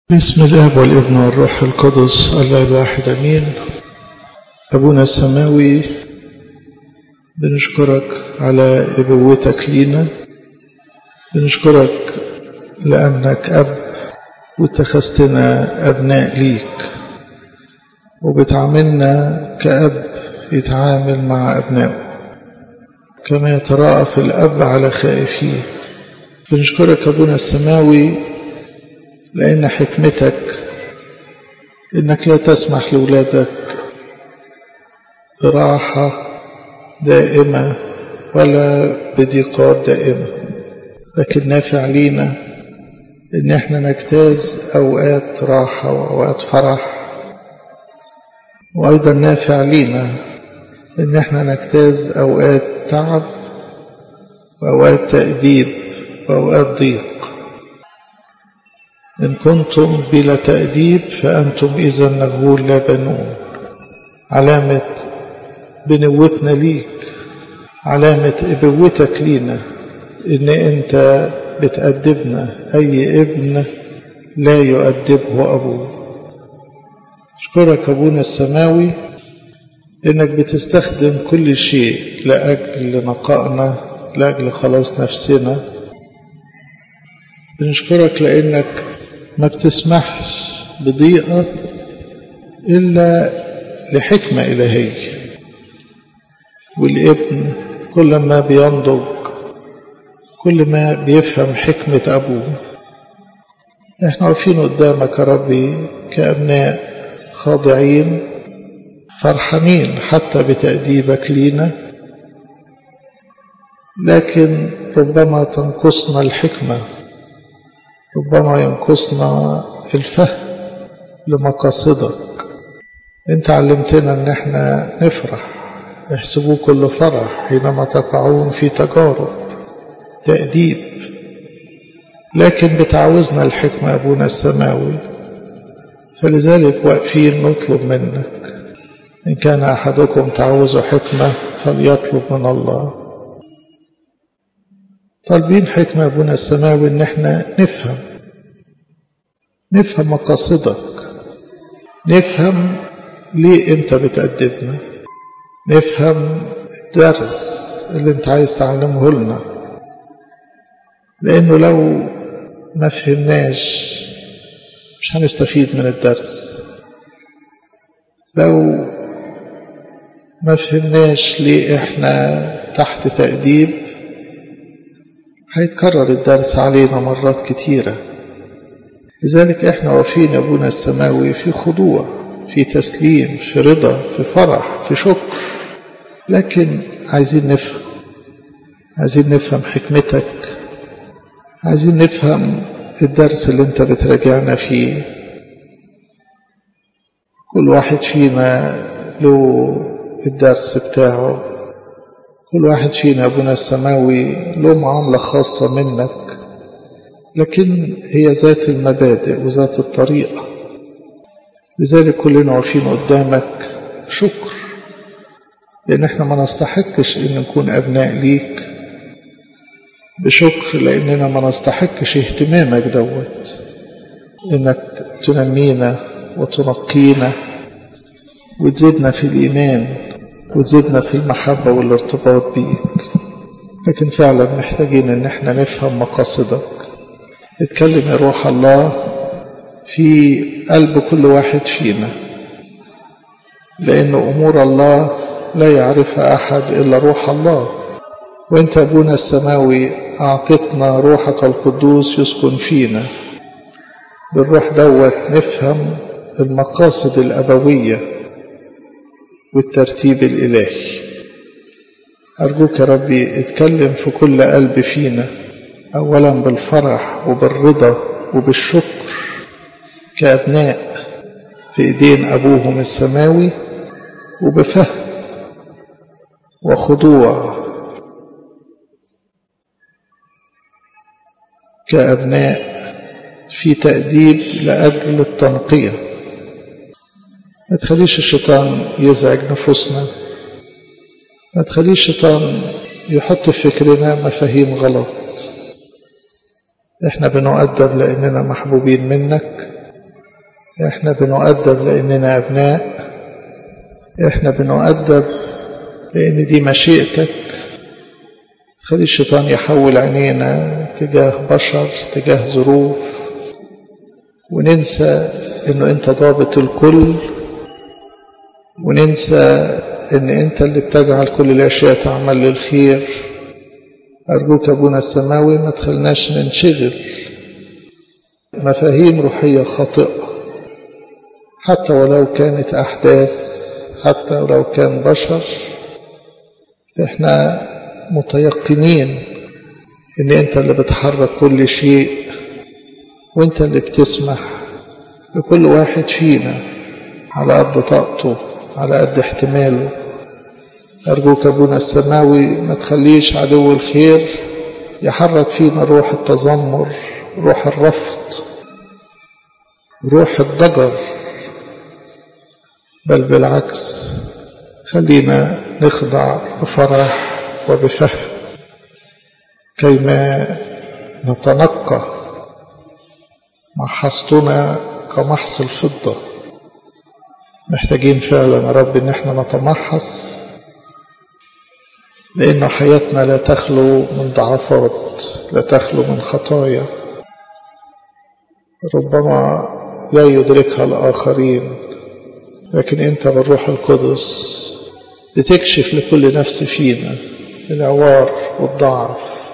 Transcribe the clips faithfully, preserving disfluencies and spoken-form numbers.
بسم الآب والابن والروح القدس الله الواحد أمين. أبونا السماوي، بنشكرك على إبوتك لينا، بنشكرك لأنك أب واتخذتنا أبناء ليك، وبتعاملنا كأب يتعامل مع أبنائه كما يتراءف الأب على خائفيه. بنشكرك أبونا السماوي لأن حكمتك إنك لا تسمح لأولادك براحة دائمة ولا بضيقات دائمة، لكن نافع لينا إن احنا نجتاز أوقات راحة وأوقات فرح، وأيضا نافع لينا إن احنا نجتاز أوقات تعب وأوقات تأديب وأوقات ضيق. إن كنتم بلا تأديب فأنتم إذا نغول لا بنون. علامة بنوتنا ليك، علامة إبوتك لينا، إن أنت بتأدبنا. أي ابن لا يؤدبه أبوه. أشكرك أبونا السماوي إنك بتستخدم كل شيء لأجل نقائنا، لأجل خلاص نفسنا. بنشكرك لأنك ما بتسمحش بضيقة إلا لحكمة إلهية، والابن كل ما بينضج كل ما بيفهم حكمة أبوه. احنا واقفين قدامك يا ربي كأبناء خاضعين فرحانين حتى بتأديبك لينا، لكن ربما تنقصنا الحكمة، ربما ينقصنا الفهم لمقاصدك. انت علمتنا ان احنا نفرح، احسبوا كل فرح حينما تقعون في تجارب تأديب، لكن بتعوزنا الحكمة أبونا السماوي. فلذلك واقفين نطلب منك، إن كان أحدكم تعوز حكمة فليطلب من الله. طالبين حكمة أبونا السماوي إن احنا نفهم نفهم مقاصدك، نفهم ليه انت بتأدبنا، نفهم الدرس اللي انت عايز تعلمه لنا. لأنه لو ما فهمناش مش هنستفيد من الدرس. لو ما فهمناش ليه احنا تحت تأديب هيتكرر الدرس علينا مرات كتيرة. لذلك احنا واقفين أبونا السماوي في خضوع، في تسليم، في رضا، في فرح، في شكر، لكن عايزين نفهم عايزين نفهم حكمتك، عايزين نفهم الدرس اللي انت بتراجعنا فيه. كل واحد فينا له الدرس بتاعه، كل واحد فينا أبونا السماوي له معاملة خاصة منك، لكن هي ذات المبادئ وذات الطريقة. لذلك كلنا واقفين قدامك شكر، لأن احنا ما نستحقش إن نكون أبناء ليك. بشكر لأننا ما نستحقش اهتمامك دوت، إنك تنمينا وتنقينا وتزيدنا في الإيمان وتزيدنا في المحبة والارتباط بيك. لكن فعلا محتاجين إن احنا نفهم مقاصدك. اتكلم يا روح الله في قلب كل واحد فينا، لأن أمور الله لا يعرفها أحد إلا روح الله. وانت أبونا السماوي أعطتنا روحك القدوس يسكن فينا، بالروح دوت نفهم المقاصد الأبوية والترتيب الإلهي. أرجوك يا ربي اتكلم في كل قلب فينا، أولا بالفرح وبالرضا وبالشكر كأبناء في إيدين أبوهم السماوي، وبفهم وخضوع كأبناء في تأديب لأجل التنقية. ما تخليش الشيطان يزعج نفوسنا، ما تخليش الشيطان يحط في فكرنا مفاهيم غلط. احنا بنؤدب لأننا محبوبين منك، احنا بنؤدب لأننا أبناء، احنا بنؤدب لأن دي مشيئتك. تخلي الشيطان يحول عينينا تجاه بشر، تجاه ظروف، وننسى انه انت ضابط الكل، وننسى ان انت اللي بتجعل كل الاشياء تعمل للخير. ارجوك ابونا السماوي ما تخلناش ننشغل مفاهيم روحية خاطئة، حتى ولو كانت احداث، حتى ولو كان بشر. احنا متيقنين ان انت اللي بتحرك كل شيء، وانت اللي بتسمح لكل واحد فينا على قد طاقته، على قد احتماله. أرجوك أبونا السماوي ما تخليش عدو الخير يحرك فينا روح التذمر، روح الرفض، روح الضجر، بل بالعكس خلينا نخضع بفرح وبفهم كيما نتنقى محصتنا كمحص الفضة. محتاجين فعلا يا رب ان احنا نتمحص، لأن حياتنا لا تخلو من ضعفات، لا تخلو من خطايا ربما لا يدركها الآخرين، لكن أنت بالروح القدس بتكشف لكل نفس فينا العوار والضعف.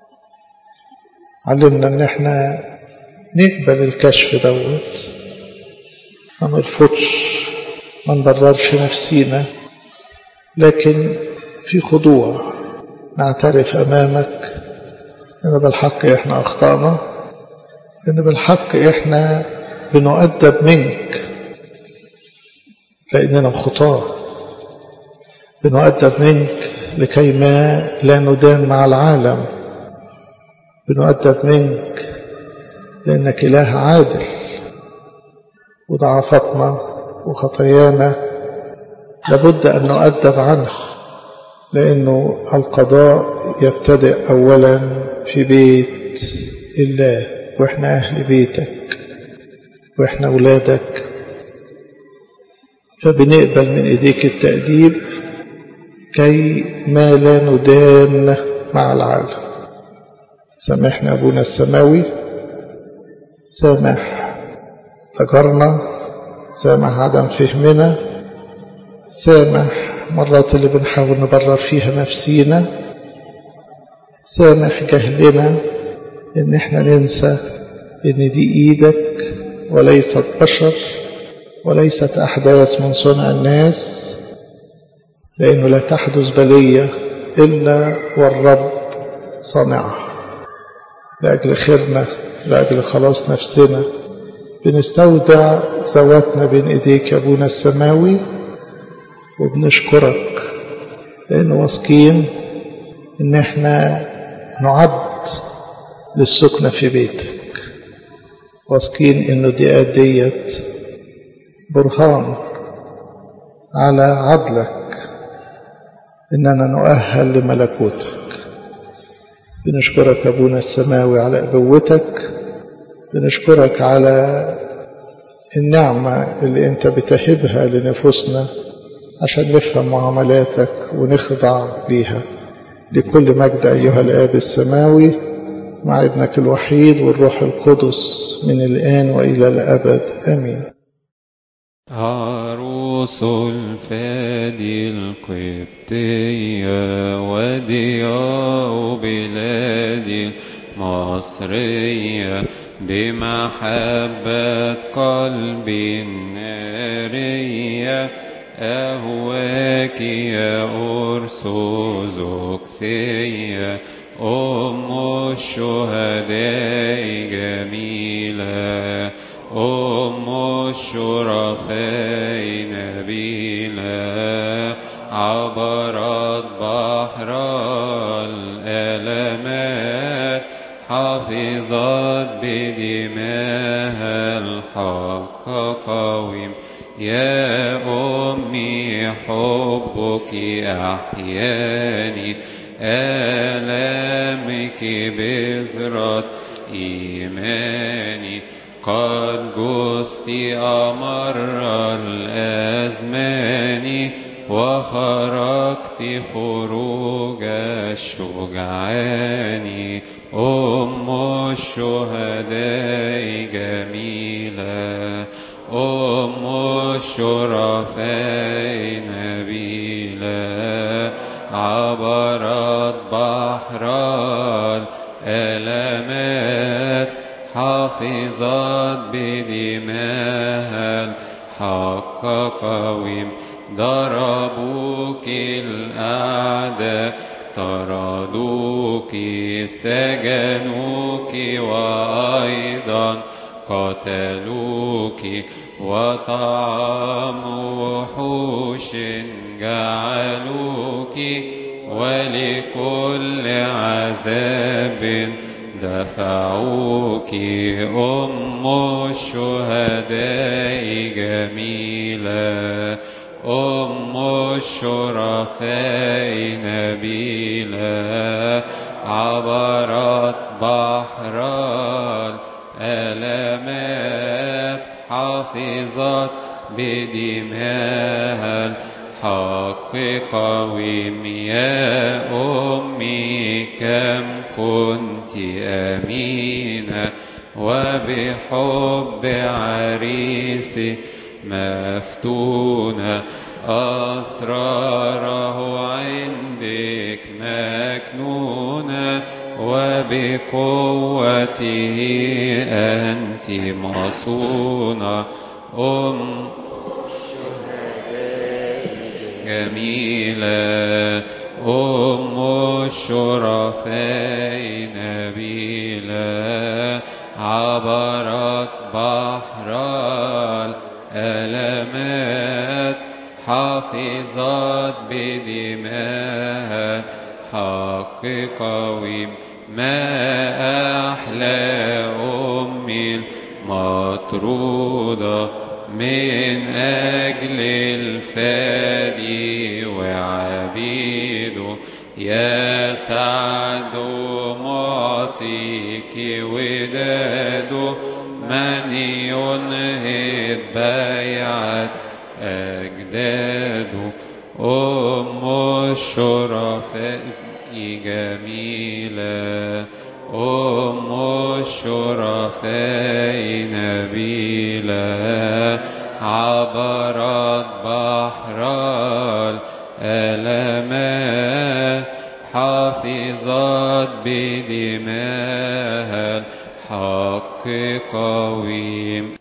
علمنا أن احنا نقبل الكشف دوت، ما نرفضش، ما نبررش نفسينا، لكن في خضوع نعترف أمامك إن بالحق إحنا أخطأنا، إن بالحق إحنا بنؤدب منك لأننا خطاة، بنؤدب منك لكي ما لا ندان مع العالم، بنؤدب منك لأنك إله عادل، وضعفتنا وخطايانا لابد أن نؤدب عنها، لأنه القضاء يبتدئ أولا في بيت الله، وإحنا أهل بيتك وإحنا أولادك، فبنقبل من إيديك التأديب كي ما لا ندان مع العالم. سامحنا أبونا السماوي، سامح ضجرنا، سامح عدم فهمنا، سامح مرات اللي بنحاول نبرر فيها نفسينا، سامح جهلنا ان احنا ننسى ان دي ايدك وليست بشر، وليست احداث من صنع الناس، لانه لا تحدث بلية الا والرب صنعها لاجل خيرنا، لاجل خلاص نفسنا. بنستودع ذواتنا بين ايديك يا ابونا السماوي، وبنشكرك لأن واثقين إن احنا نعد للسكنة في بيتك، واثقين إنه دي ديت برهان على عدلك، إننا نؤهل لملكوتك. بنشكرك أبونا السماوي على أبوتك، بنشكرك على النعمة اللي أنت بتهبها لنفوسنا عشان نفهم معاملاتك ونخضع ليها. لكل مجد أيها الآب السماوي مع ابنك الوحيد والروح القدس من الآن وإلى الأبد آمين. عروس الفادي القبطية ودياء بلادي المصرية، بمحبة قلبي النارية أهواك يا أرثوذكسية، أم الشهداء جميلة، أم الشرفاء نبيلة، عبرت بحر الألمات، حفظت بدماها الحق قويم. يا أمي حبك أحياني، آلامك بذرة إيماني، قد جزت أمر الأزمان وخرجت خروج الشجعان. أم الشهداء جميلة، أم الشرفاء نبيلة، عبرت بحر الآلامات، حفظت بدماها الحق قويم. ضربوك الأعداء، طردوك، سجنوك، وأيضا قتلوك، وطعام وحوش جعلوك، ولكل عذاب دفعوك. أم الشهداء جميلة، أم الشرفاء نبيلة، عبرت بحر الآلامات، حفظت بدماها الحق قويم. يا أمي كم كنت أمينة، وبحب عريسك مفتونة، أسراره عندك مكنونة، وبقوته أنت مصونة. أم جميلة، أم الشرفاء نبيلة، عبرت بحر الآلامات، حفظت بدماها حق قويم. ما أحلى أمي المطرودة من أجل الفادي وعبيده، يا سعد معطيك وداده، من ينهض بيعة أجداده. أم الشرفاء جميلة، أم الشرفاء نبيلة، عبرت بحر الآلامات، حفظت بدماها الحق قويم.